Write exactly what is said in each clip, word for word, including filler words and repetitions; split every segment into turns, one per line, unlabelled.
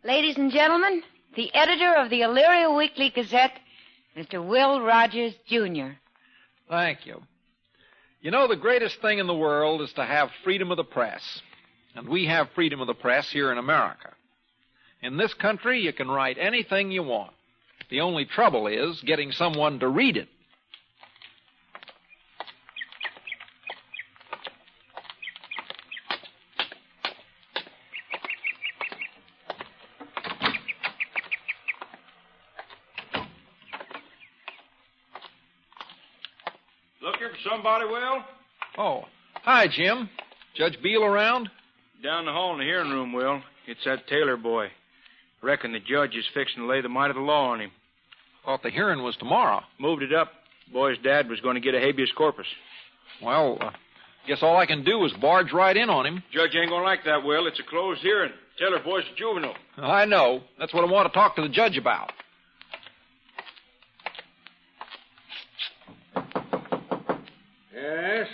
Ladies and gentlemen, the editor of the Elyria Weekly Gazette, Mister Will Rogers, Junior
Thank you. You know, the greatest thing in the world is to have freedom of the press. And we have freedom of the press here in America. In this country, you can write anything you want. The only trouble is getting someone to read it.
Looking for somebody, Will?
Oh, hi, Jim. Judge Beal around?
Down the hall in the hearing room, Will. It's that Taylor boy. Reckon the judge is fixing to lay the might of the law on him.
Thought the hearing was tomorrow.
Moved it up. Boy's dad was going to get a habeas corpus.
Well, uh, guess all I can do is barge right in on him.
Judge ain't going to like that, Will. It's a closed hearing. Taylor boy's a juvenile.
I know. That's what I want to talk to the judge about.
Yes?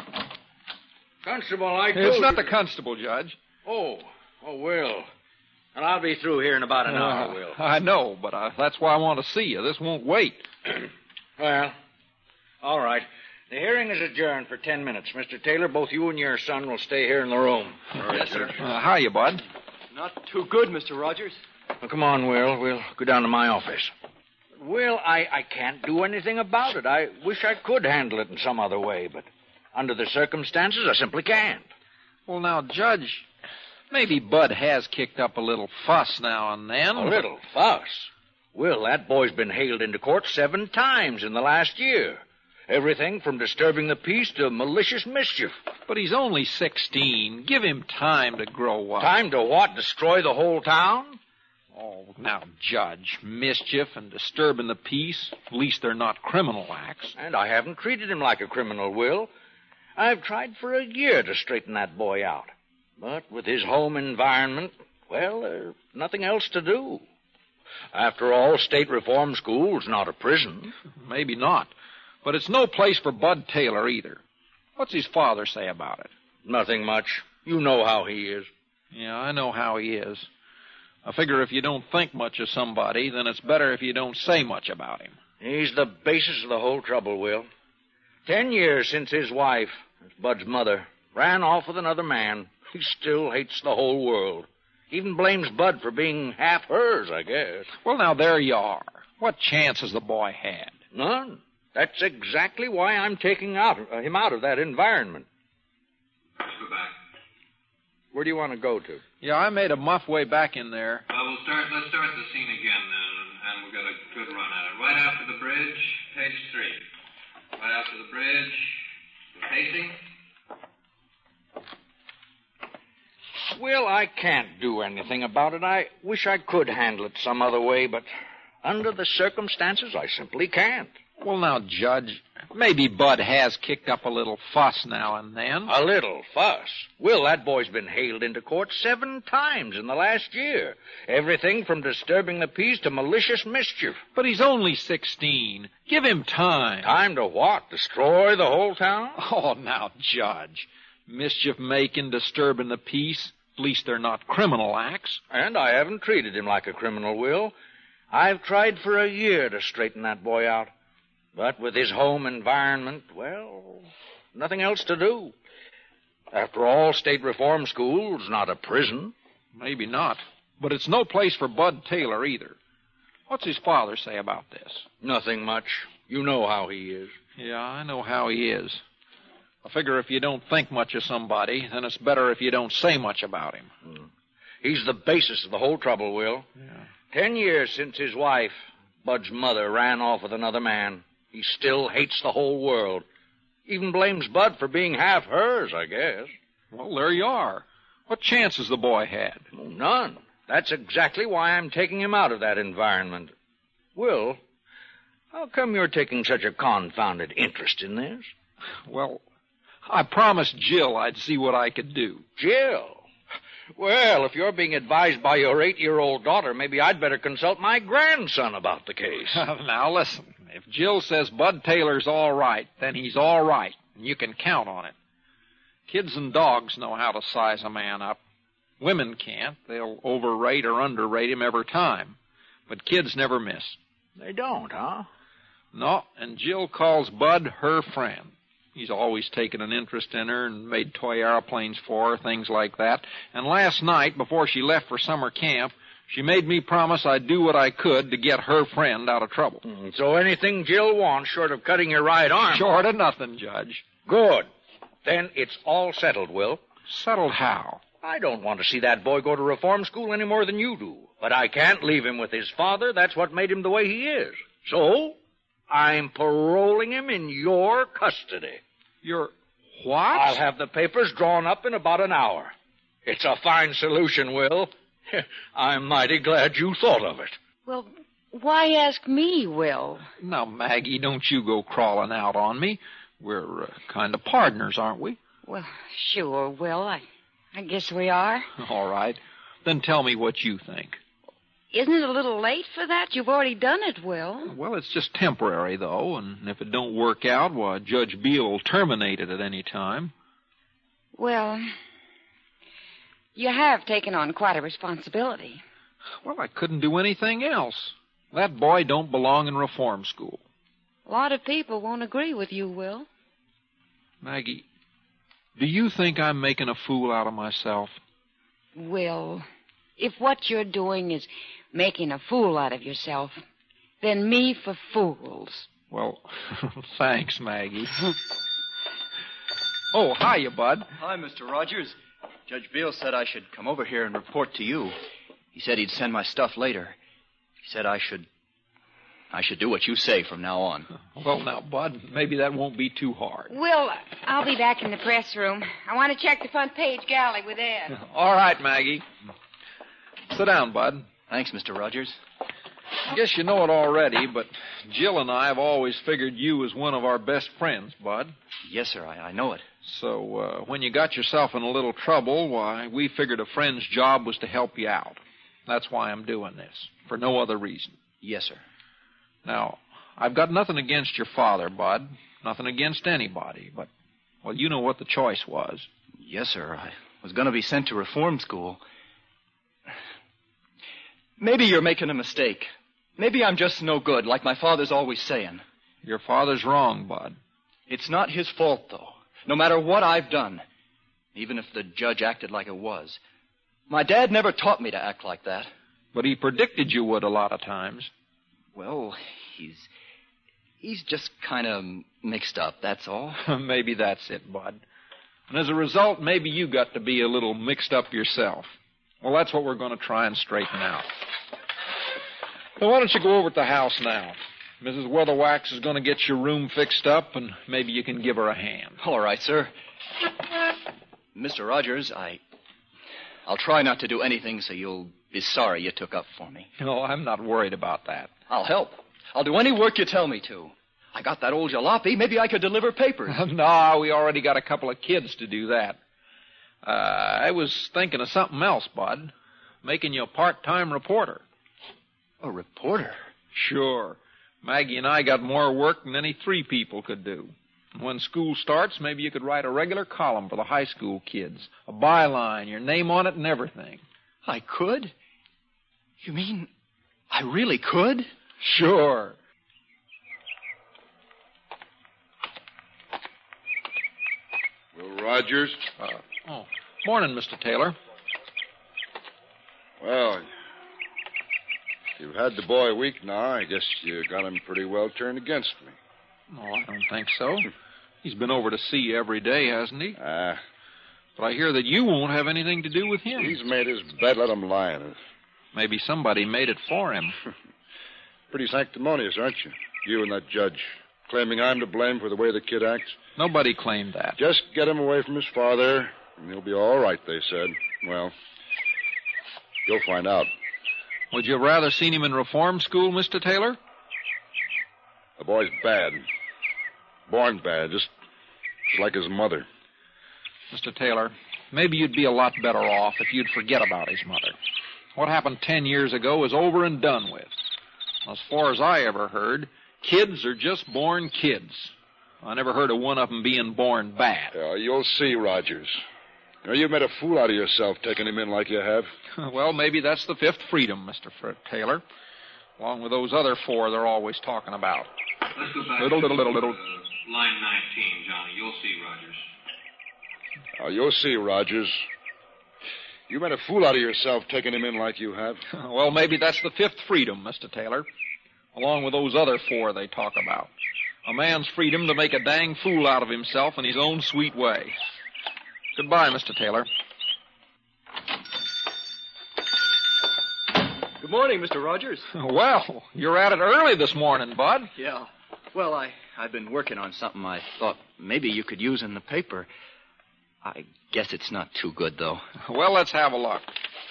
Constable, I told
It's not
you.
the constable, Judge.
Oh, oh, Will. And I'll be through here in about an
Uh,
hour, Will.
I know, but uh, that's why I want to see you. This won't wait.
Well, all right. The hearing is adjourned for ten minutes. Mister Taylor, both you and your son will stay here in the room.
Yes, sir.
Uh, hiya, Bud.
Not too good, Mister Rogers.
Well, come on, Will. We'll go down to my office. Will, I, I can't do anything about it. I wish I could handle it in some other way, but under the circumstances, I simply can't.
Well, now, Judge, maybe Bud has kicked up a little fuss now and then.
A little fuss? Will, that boy's been hailed into court seven times in the last year. Everything from disturbing the peace to malicious mischief.
But he's only sixteen. Give him time to grow up.
Time to what? Destroy the whole town?
Oh, now, Judge, mischief and disturbing the peace, at least they're not criminal acts.
And I haven't treated him like a criminal, Will. I've tried for a year to straighten that boy out. But with his home environment, well, there's nothing else to do. After all, state reform school's not a prison.
Maybe not. But it's no place for Bud Taylor either. What's his father say about it?
Nothing much. You know how he is.
Yeah, I know how he is. I figure if you don't think much of somebody, then it's better if you don't say much about him.
He's the basis of the whole trouble, Will. Ten years since his wife, Bud's mother, ran off with another man. He still hates the whole world. Even blames Bud for being half hers, I guess.
Well, now, there you are. What chance has the boy had?
None. That's exactly why I'm taking out, uh, him out of that environment.
Go back.
Where do you want to go to?
Yeah, I made a muff way back in there.
Uh, we'll start, let's start the scene again then, and we've got a good run at it. Right after the bridge, page three. Right after the bridge, the pacing.
Well, I can't do anything about it. I wish I could handle it some other way, but under the circumstances, I simply can't.
Well, now, Judge, maybe Bud has kicked up a little fuss now and then.
A little fuss? Will, that boy's been hailed into court seven times in the last year. Everything from disturbing the peace to malicious mischief.
But he's only sixteen. Give him time.
Time to what? Destroy the whole town?
Oh, now, Judge. Mischief-making, disturbing the peace. At least they're not criminal acts.
And I haven't treated him like a criminal, Will. I've tried for a year to straighten that boy out. But with his home environment, well, nothing else to do. After all, state reform school's not a prison.
Maybe not. But it's no place for Bud Taylor either. What's his father say about this?
Nothing much. You know how he is.
Yeah, I know how he is. I figure if you don't think much of somebody, then it's better if you don't say much about him.
Hmm. He's the basis of the whole trouble, Will.
Yeah.
Ten years since his wife, Bud's mother, ran off with another man. He still hates the whole world. Even blames Bud for being half hers, I guess.
Well, there you are. What chance has the boy had?
Oh, none. That's exactly why I'm taking him out of that environment. Will, how come you're taking such a confounded interest in this?
Well, I promised Jill I'd see what I could do.
Jill? Well, if you're being advised by your eight-year-old daughter, maybe I'd better consult my grandson about the case.
Now, listen. If Jill says Bud Taylor's all right, then he's all right, and you can count on it. Kids and dogs know how to size a man up. Women can't. They'll overrate or underrate him every time. But kids never miss.
They don't, huh?
No, and Jill calls Bud her friend. He's always taken an interest in her and made toy airplanes for her, things like that. And last night, before she left for summer camp, she made me promise I'd do what I could to get her friend out of trouble.
Mm, so anything Jill wants, short of cutting your right arm...
Short of nothing, Judge.
Good. Then it's all settled, Will.
Settled how?
I don't want to see that boy go to reform school any more than you do. But I can't leave him with his father. That's what made him the way he is. So, I'm paroling him in your custody.
Your what?
I'll have the papers drawn up in about an hour. It's a fine solution, Will. I'm mighty glad you thought of it.
Well, why ask me, Will?
Now, Maggie, don't you go crawling out on me. We're uh, kind of partners, aren't we?
Well, sure, Will. I, I guess we are.
All right. Then tell me what you think.
Isn't it a little late for that? You've already done it, Will.
Well, it's just temporary, though, and if it don't work out, why, Judge Beale will terminate it at any time.
Well, you have taken on quite a responsibility.
Well, I couldn't do anything else. That boy don't belong in reform school.
A lot of people won't agree with you, Will.
Maggie, do you think I'm making a fool out of myself?
Will, if what you're doing is making a fool out of yourself, then me for fools.
Well, thanks, Maggie. Oh, hiya, Bud.
Hi, Mister Rogers. Judge Beale said I should come over here and report to you. He said he'd send my stuff later. He said I should... I should do what you say from now on.
Well, now, Bud, maybe that won't be too hard.
Will, I'll be back in the press room. I want to check the front page galley with Ed.
All right, Maggie. Sit down, Bud.
Thanks, Mister Rogers.
I guess you know it already, but Jill and I have always figured you as one of our best friends, Bud.
Yes, sir, I, I know it.
So uh, when you got yourself in a little trouble, why, we figured a friend's job was to help you out. That's why I'm doing this, for no other reason.
Yes, sir.
Now, I've got nothing against your father, Bud, nothing against anybody, but, well, you know what the choice was.
Yes, sir, I was going to be sent to reform school. Maybe you're making a mistake. Maybe I'm just no good, like my father's always saying.
Your father's wrong, Bud.
It's not his fault, though. No matter what I've done, even if the judge acted like it was. My dad never taught me to act like that.
But he predicted you would a lot of times.
Well, he's... he's just kind of mixed up, that's all.
Maybe that's it, Bud. And as a result, maybe you got to be a little mixed up yourself. Well, that's what we're going to try and straighten out. Well, why don't you go over to the house now? Missus Weatherwax is going to get your room fixed up, and maybe you can give her a hand.
All right, sir. Mister Rogers, I... I'll try not to do anything so you'll be sorry you took up for me.
No, I'm not worried about that.
I'll help. I'll do any work you tell me to. I got that old jalopy. Maybe I could deliver papers.
No, we already got a couple of kids to do that. Uh, I was thinking of something else, Bud. Making you a part-time reporter.
A reporter?
Sure. Maggie and I got more work than any three people could do. When school starts, maybe you could write a regular column for the high school kids. A byline, your name on it and everything.
I could? You mean I really could?
Sure.
Will Rogers?
Uh, oh, morning, Mister Taylor.
Well, you've had the boy a week now. I guess you got him pretty well turned against me.
No, I don't think so. He's been over to see you every day, hasn't he?
Ah. Uh,
but I hear that you won't have anything to do with him.
He's made his bed, let him lie in it.
Maybe somebody made it for him.
Pretty sanctimonious, aren't you? You and that judge, claiming I'm to blame for the way the kid acts.
Nobody claimed that.
Just get him away from his father, and he'll be all right, they said. Well, you'll find out.
Would you have rather seen him in reform school, Mister Taylor?
The boy's bad. Born bad, just, just like his mother.
Mister Taylor, maybe you'd be a lot better off if you'd forget about his mother. What happened ten years ago is over and done with. As far as I ever heard, kids are just born kids. I never heard of one of them being born bad.
Yeah, you'll see, Rogers. Now, you've made a fool out of yourself taking him in like you have.
Well, maybe that's the fifth freedom, Mister Fred Taylor. Along with those other four they're always talking about.
Let's go back
Little,
to
little, little, little.
Uh, line nineteen, Johnny. You'll see, Rogers.
Oh, you'll see, Rogers. You made a fool out of yourself taking him in like you have.
Well, maybe that's the fifth freedom, Mister Taylor. Along with those other four they talk about. A man's freedom to make a dang fool out of himself in his own sweet way. Goodbye, Mister Taylor.
Good morning, Mister Rogers.
Well, you're at it early this morning, Bud.
Yeah. Well, I, I've been working on something I thought maybe you could use in the paper. I guess it's not too good, though.
Well, let's have a look.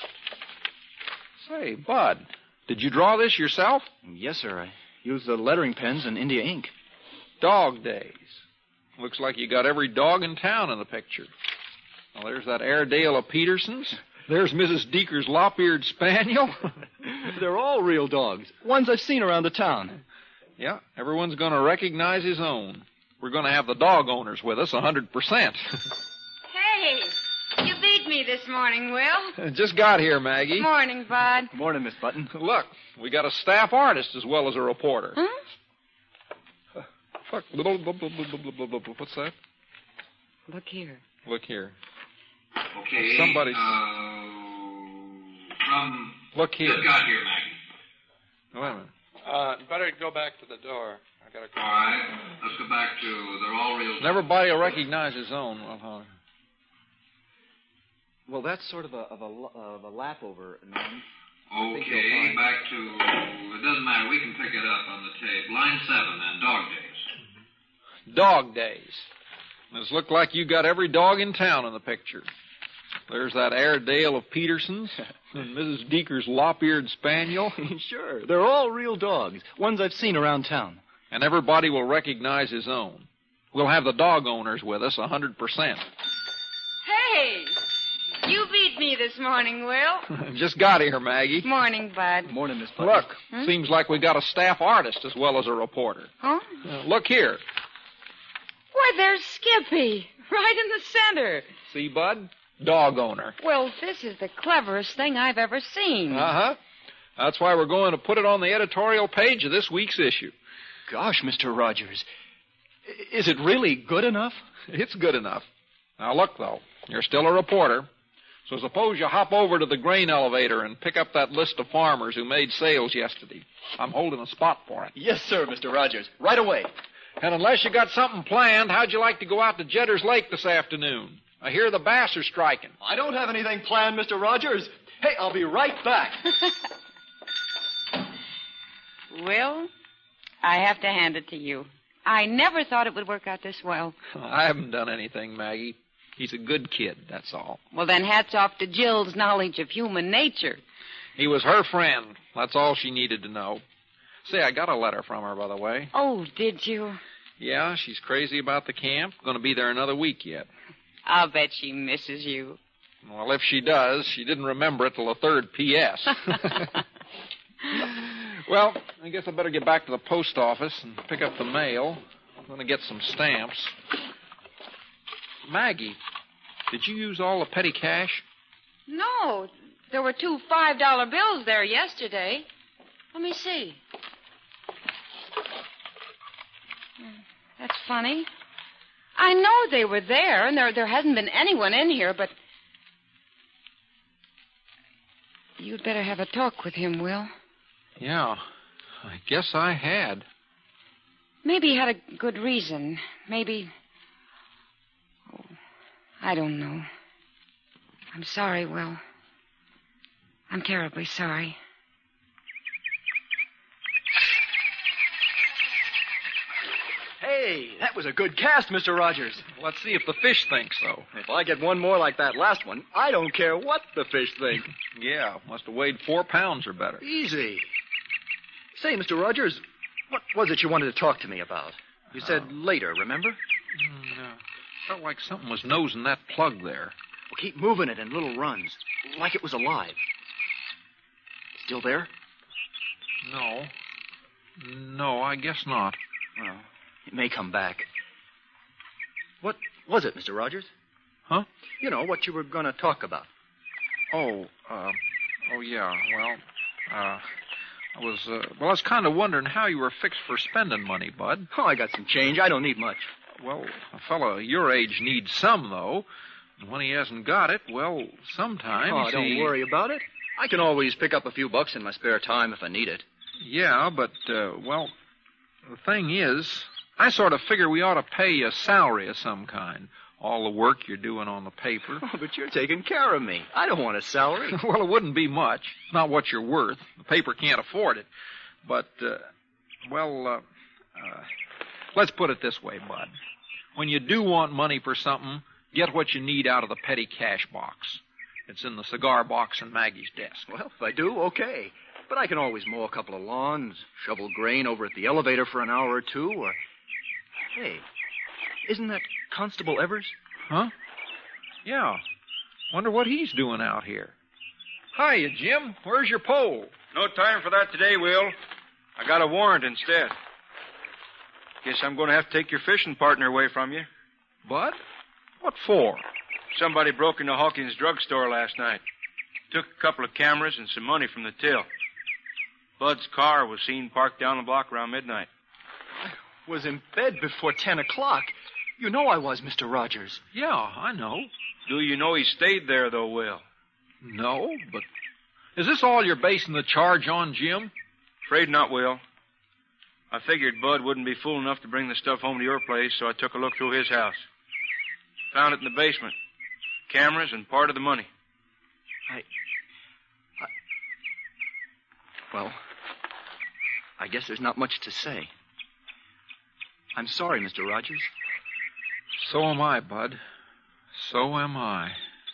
Say, Bud, did you draw this yourself?
Yes, sir. I used the lettering pens and India ink.
Dog days. Looks like you got every dog in town in the picture. Well, there's that Airedale of Peterson's. There's Missus Deeker's lop-eared spaniel.
They're all real dogs. Ones I've seen around the town.
Yeah, everyone's going to recognize his own. We're going to have the dog owners with us, one hundred percent.
Hey, you beat me this morning, Will.
Just got here, Maggie.
Morning, Bud.
Good morning, Miss Button.
Look, we got a staff artist as well as a reporter.
Huh?
Fuck, little, what's that?
Look here.
Look here.
Okay.
Somebody's-
Uh, from...
Look here.
Just got here, Maggie.
Wait a minute.
Uh, better go back to the door. I gotta
All right. Let's go back to... They're all real...
Everybody will recognize his own. Well, huh?
Well, that's sort of a, of a, of a lap over, Norm.
Okay, back to... It doesn't matter. We can pick it up on the tape. Line seven, then. Dog days.
Dog days. It's looked like you got every dog in town in the picture. There's that Airedale of Peterson's and Missus Deeker's lop-eared spaniel.
Sure. They're all real dogs. Ones I've seen around town.
And everybody will recognize his own. We'll have the dog owners with us, one hundred percent.
Hey, you beat me this morning, Will.
Just got here, Maggie.
Morning, Bud.
Good morning, Miss Button.
Look,
Hmm?
seems like we got a staff artist as well as a reporter.
Huh?
Uh, look here.
Why, there's Skippy, right in the center.
See, Bud? Dog owner.
Well, this is the cleverest thing I've ever seen.
Uh-huh. That's why we're going to put it on the editorial page of this week's issue.
Gosh, Mister Rogers. I- Is it really good enough?
It's good enough. Now, look, though. You're still a reporter. So suppose you hop over to the grain elevator and pick up that list of farmers who made sales yesterday. I'm holding a spot for it.
Yes, sir, Mister Rogers. Right away.
And unless you got something planned, how'd you like to go out to Jedders Lake this afternoon? I hear the bass are striking.
I don't have anything planned, Mister Rogers. Hey, I'll be right back.
Will, I have to hand it to you. I never thought it would work out this well.
I haven't done anything, Maggie. He's a good kid, that's all.
Well, then hats off to Jill's knowledge of human nature.
He was her friend. That's all she needed to know. Say, I got a letter from her, by the way.
Oh, did you?
Yeah, she's crazy about the camp. Going to be there another week yet.
I'll bet she misses you.
Well, if she does, she didn't remember it till the third P S Well, I guess I better get back to the post office and pick up the mail. I'm going to get some stamps. Maggie, did you use all the petty cash?
No, there were two five-dollar bills there yesterday. Let me see. That's funny. I know they were there, and there there hasn't been anyone in here, but... You'd better have a talk with him, Will.
Yeah, I guess I had.
Maybe he had a good reason. Maybe... Oh, I don't know. I'm sorry, Will. I'm terribly sorry.
Hey, that was a good cast, Mister Rogers.
Let's see if the fish think so.
If I get one more like that last one, I don't care what the fish think.
Yeah, must have weighed four pounds or better.
Easy. Say, Mister Rogers, what was it you wanted to talk to me about? You said
Uh,
later, remember?
Mm, uh, felt like something was nosing that plug there.
Well, keep moving it in little runs, like it was alive. Still there?
No. No, I guess not.
Well, it may come back. What was it, Mister Rogers?
Huh?
You know, what you were going to talk about.
Oh, uh, oh, yeah, well, uh, I was, uh, well, I was kind of wondering how you were fixed for spending money, Bud.
Oh, I got some change. I don't need much.
Well, a fellow your age needs some, though. And when he hasn't got it, well, sometimes
Oh, don't
he...
worry about it. I can always pick up a few bucks in my spare time if I need it.
Yeah, but, uh, well, the thing is, I sort of figure we ought to pay you a salary of some kind. All the work you're doing on the paper.
Oh, but you're taking care of me. I don't want a salary.
Well, it wouldn't be much. It's not what you're worth. The paper can't afford it. But, uh, well, uh, uh, let's put it this way, Bud. When you do want money for something, get what you need out of the petty cash box. It's in the cigar box in Maggie's desk.
Well, if I do, okay. But I can always mow a couple of lawns, shovel grain over at the elevator for an hour or two, or... Hey, isn't that Constable Evers?
Huh? Yeah. Wonder what he's doing out here. Hiya, Jim. Where's your pole?
No time for that today, Will. I got a warrant instead. Guess I'm going to have to take your fishing partner away from you.
Bud? What for?
Somebody broke into Hawkins' drugstore last night. Took a couple of cameras and some money from the till. Bud's car was seen parked down the block around midnight.
I was in bed before ten o'clock. You know I was, Mister Rogers.
Yeah, I know.
Do you know he stayed there, though, Will?
No, but is this all you're basing the charge on, Jim?
Afraid not, Will. I figured Bud wouldn't be fool enough to bring the stuff home to your place, so I took a look through his house. Found it in the basement. Cameras and part of the money.
I... I... Well, I guess there's not much to say. I'm sorry, Mister Rogers.
So am I, Bud. So am I.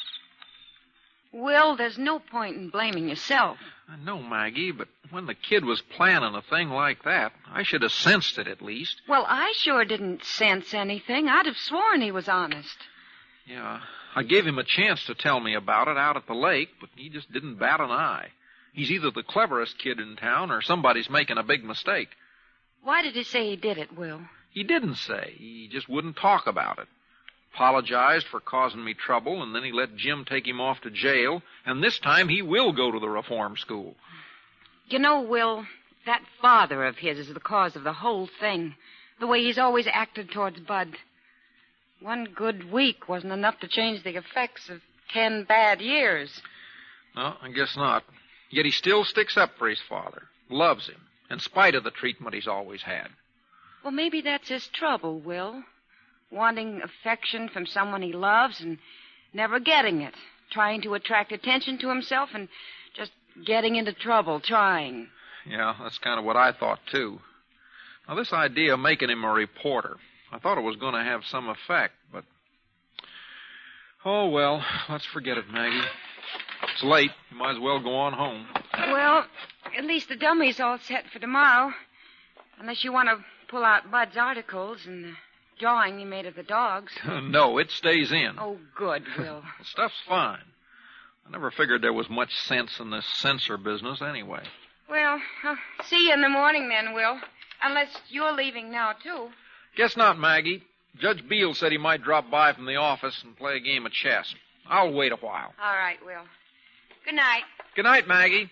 Will, there's no point in blaming yourself.
I know, Maggie, but when the kid was planning a thing like that, I should have sensed it at least.
Well, I sure didn't sense anything. I'd have sworn he was honest.
Yeah, I gave him a chance to tell me about it out at the lake, but he just didn't bat an eye. He's either the cleverest kid in town or somebody's making a big mistake.
Why did he say he did it, Will?
He didn't say. He just wouldn't talk about it. Apologized for causing me trouble, and then he let Jim take him off to jail, and this time he will go to the reform school.
You know, Will, that father of his is the cause of the whole thing. The way he's always acted towards Bud. One good week wasn't enough to change the effects of ten bad years.
No, I guess not. Yet he still sticks up for his father, loves him, in spite of the treatment he's always had.
Well, maybe that's his trouble, Will. Wanting affection from someone he loves and never getting it. Trying to attract attention to himself and just getting into trouble trying.
Yeah, that's kind of what I thought, too. Now, this idea of making him a reporter, I thought it was going to have some effect, but... Oh, well, let's forget it, Maggie. It's late. You might as well go on home.
Well, at least the dummy's all set for tomorrow. Unless you want to pull out Bud's articles and the drawing he made of the dogs.
No, it stays in.
Oh, good, Will.
The stuff's fine. I never figured there was much sense in this censor business anyway.
Well, I'll see you in the morning then, Will. Unless you're leaving now, too.
Guess not, Maggie. Judge Beale said he might drop by from the office and play a game of chess. I'll wait a while.
All right, Will. Good night.
Good night, Maggie.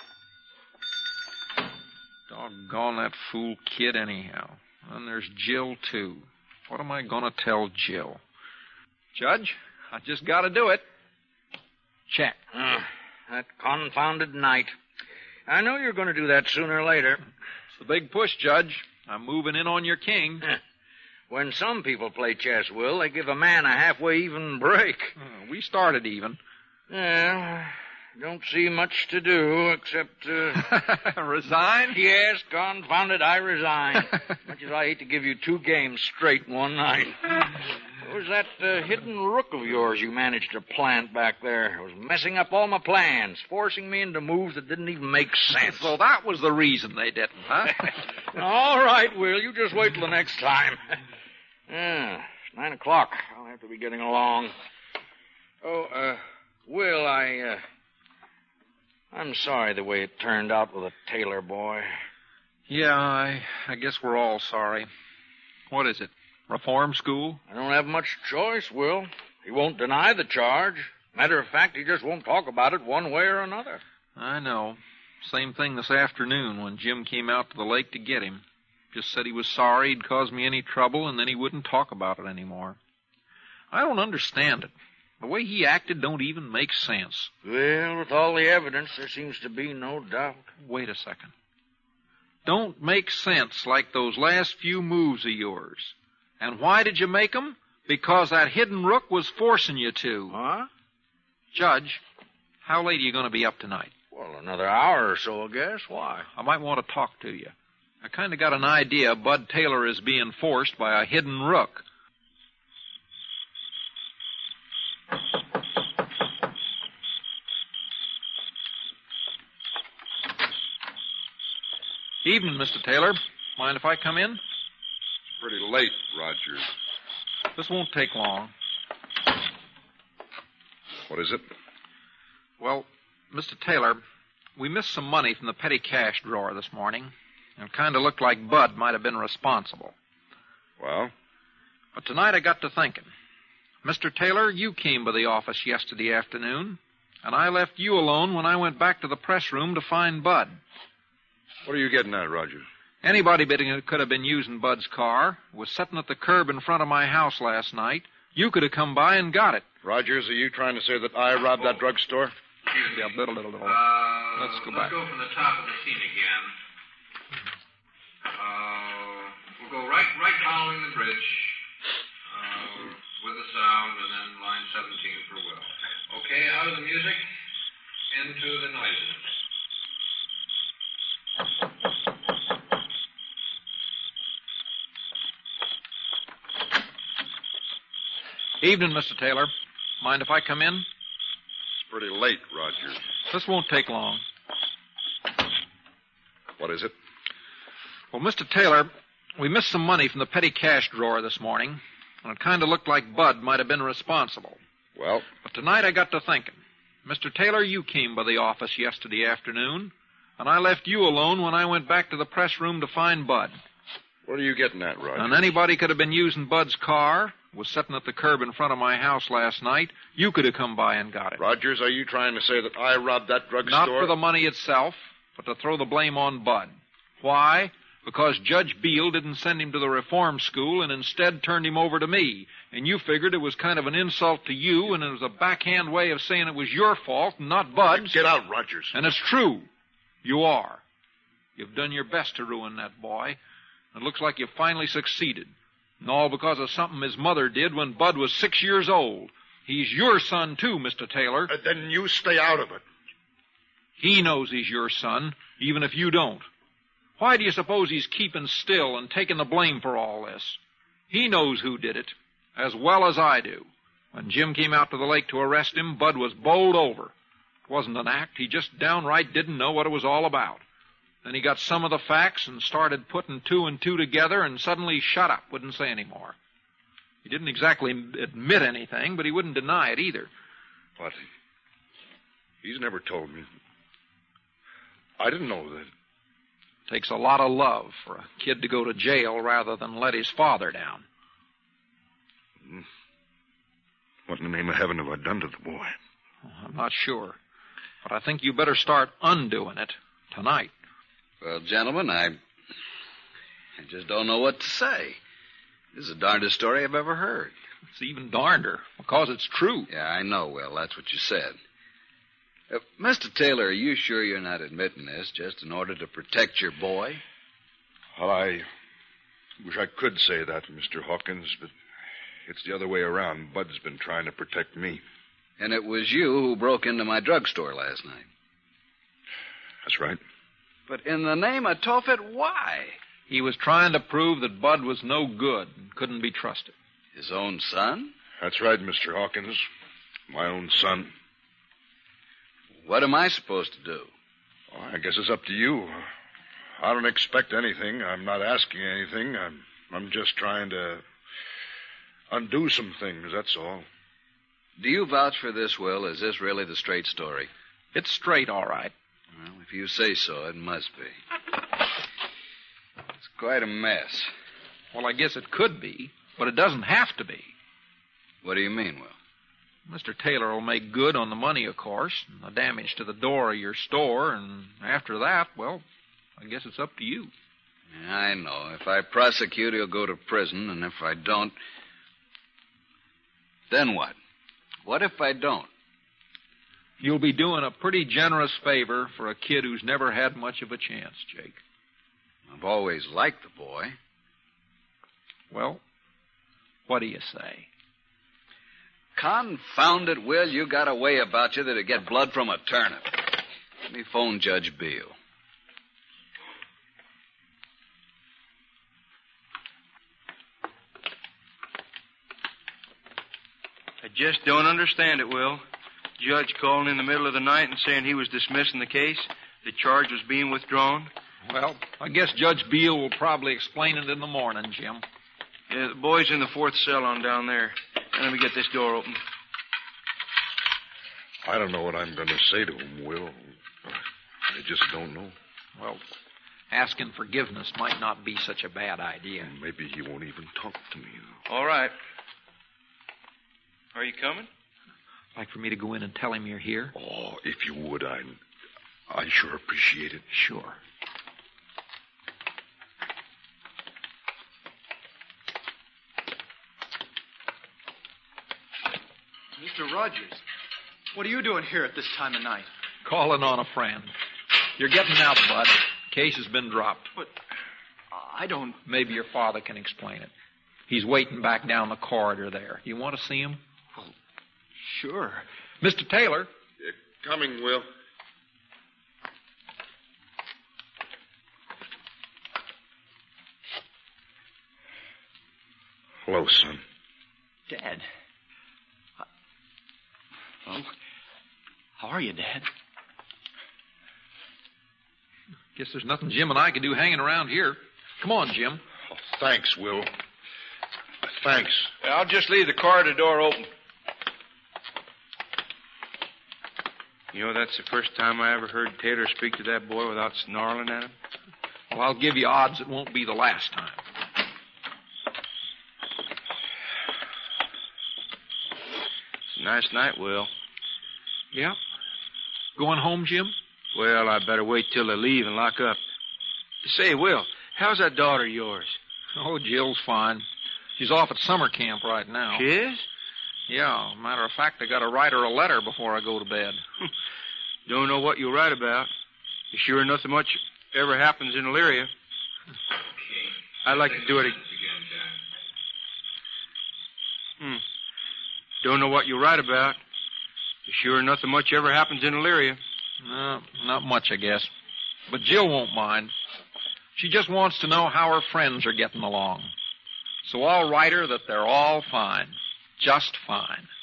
Doggone that fool kid anyhow. And there's Jill, too. What am I going to tell Jill? Judge, I just got to do it. Check.
Uh, that confounded night. I know you're going to do that sooner or later.
It's the big push, Judge. I'm moving in on your king.
When some people play chess, Will, they give a man a halfway even break.
Uh, we started even.
Yeah, don't see much to do except... Uh...
Resign?
Yes, confound it, I resign. Much as I hate to give you two games straight in one night. What was that uh, hidden rook of yours you managed to plant back there? It was messing up all my plans, forcing me into moves that didn't even make sense.
So that was the reason they didn't, huh?
All right, Will, you just wait till the next time. Yeah, it's nine o'clock. I'll have to be getting along. Oh, uh, Will, I, uh... I'm sorry the way it turned out with the Taylor boy.
Yeah, I, I guess we're all sorry. What is it? Reform school?
I don't have much choice, Will. He won't deny the charge. Matter of fact, he just won't talk about it one way or another.
I know. Same thing this afternoon when Jim came out to the lake to get him. Just said he was sorry he'd caused me any trouble, and then he wouldn't talk about it anymore. I don't understand it. The way he acted don't even make sense.
Well, with all the evidence, there seems to be no doubt.
Wait a second. Don't make sense like those last few moves of yours. And why did you make 'em? Because that hidden rook was forcing you to.
Huh?
Judge, how late are you going to be up tonight?
Well, another hour or so, I guess. Why?
I might want to talk to you. I kind of got an idea Bud Taylor is being forced by a hidden rook. Evening, Mister Taylor. Mind if I come in?
It's pretty late, Rogers.
This won't take long.
What is it?
Well, Mister Taylor, we missed some money from the petty cash drawer this morning. And it kind of looked like Bud might have been responsible.
Well?
But tonight I got to thinking. Mister Taylor, you came by the office yesterday afternoon, and I left you alone when I went back to the press room to find Bud.
What are you getting at, Rogers?
Anybody that could have been using Bud's car was sitting at the curb in front of my house last night. You could have come by and got it.
Rogers, are you trying to say that I robbed that drugstore?
Yeah, little, little, little.
Uh,
Let's go
let's
back.
go from the top of the scene again. Uh, we'll go right, right following the bridge, uh, with the sound, and then line seventeen for Will. Okay, out of the music, into the noises.
Evening, Mister Taylor. Mind if I come in?
It's pretty late, Rogers.
This won't take long.
What is it?
Well, Mister Taylor, we missed some money from the petty cash drawer this morning, and it kind of looked like Bud might have been responsible.
Well?
But tonight I got to thinking. Mister Taylor, you came by the office yesterday afternoon, and I left you alone when I went back to the press room to find Bud.
What are you getting at, Rogers?
And anybody could have been using Bud's car, was sitting at the curb in front of my house last night. You could have come by and got it.
Rogers, are you trying to say that I robbed that drugstore?
Not for the money itself, but to throw the blame on Bud. Why? Because Judge Beale didn't send him to the reform school and instead turned him over to me. And you figured it was kind of an insult to you, and it was a backhand way of saying it was your fault and not Bud's.
Get out, Rogers.
And it's true. You are. You've done your best to ruin that boy. It looks like you've finally succeeded. And all because of something his mother did when Bud was six years old. He's your son, too, Mister Taylor.
Uh, then you stay out of it.
He knows he's your son, even if you don't. Why do you suppose he's keeping still and taking the blame for all this? He knows who did it, as well as I do. When Jim came out to the lake to arrest him, Bud was bowled over. It wasn't an act. He just downright didn't know what it was all about. Then he got some of the facts and started putting two and two together and suddenly shut up, wouldn't say any more. He didn't exactly admit anything, but he wouldn't deny it either.
What? He's never told me. I didn't know that.
Takes a lot of love for a kid to go to jail rather than let his father down.
What in the name of heaven have I done to the boy?
I'm not sure. But I think you better start undoing it tonight.
Well, gentlemen, I... I just don't know what to say. This is the darndest story I've ever heard.
It's even darnder, because it's true.
Yeah, I know, Will. That's what you said. Uh, Mister Taylor, are you sure you're not admitting this just in order to protect your boy?
Well, I wish I could say that, Mister Hawkins, but it's the other way around. Bud's been trying to protect me.
And it was you who broke into my drugstore last night.
That's right.
But in the name of Tophet, why?
He was trying to prove that Bud was no good and couldn't be trusted.
His own son?
That's right, Mister Hawkins. My own son.
What am I supposed to do?
Well, I guess it's up to you. I don't expect anything. I'm not asking anything. I'm, I'm just trying to undo some things, that's all.
Do you vouch for this, Will? Is this really the straight story?
It's straight, all right.
Well, if you say so, it must be. It's quite a mess.
Well, I guess it could be, but it doesn't have to be.
What do you mean, Will?
Mister Taylor will make good on the money, of course, and the damage to the door of your store, and after that, well, I guess it's up to you.
I know. If I prosecute, he'll go to prison, and if I don't... Then what? What if I don't?
You'll be doing a pretty generous favor for a kid who's never had much of a chance, Jake.
I've always liked the boy.
Well, what do you say?
Confound it, Will. You got a way about you that'll get blood from a turnip. Let me phone Judge Beale.
I just don't understand it, Will. Judge calling in the middle of the night and saying he was dismissing the case. The charge was being withdrawn.
Well, I guess Judge Beale will probably explain it in the morning, Jim.
Yeah, the boy's in the fourth cell on down there. Now, let me get this door open.
I don't know what I'm going to say to him, Will. I just don't know.
Well, asking forgiveness might not be such a bad idea.
Maybe he won't even talk to me.
All right. Are you coming?
Like for me to go in and tell him you're here?
Oh, if you would, I'd, I'd sure appreciate it.
Sure.
Mister Rogers, what are you doing here at this time of night?
Calling on a friend. You're getting out, Bud. Case has been dropped.
But I don't...
Maybe your father can explain it. He's waiting back down the corridor there. You want to see him?
Well, sure.
Mister Taylor.
Yeah, coming, Will. Hello, son.
Dad. Well, how are you, Dad?
Guess there's nothing Jim and I can do hanging around here. Come on, Jim.
Oh, thanks, Will. Thanks.
I'll just leave the corridor door open. You know, that's the first time I ever heard Taylor speak to that boy without snarling at him.
Well, I'll give you odds it won't be the last time.
It's a nice night, Will.
Yeah? Going home, Jim?
Well, I better wait till they leave and lock up. Say, Will, how's that daughter of yours?
Oh, Jill's fine. She's off at summer camp right now.
She is?
Yeah. Matter of fact, I got to write her a letter before I go to bed.
Don't know what you'll write about. Sure nothing much ever happens in Elyria. I'd like to do it again. Hmm. Don't know what you'll write about. Sure nothing much ever happens in Elyria.
No, not much, I guess. But Jill won't mind. She just wants to know how her friends are getting along. So I'll write her that they're all fine. Just fine.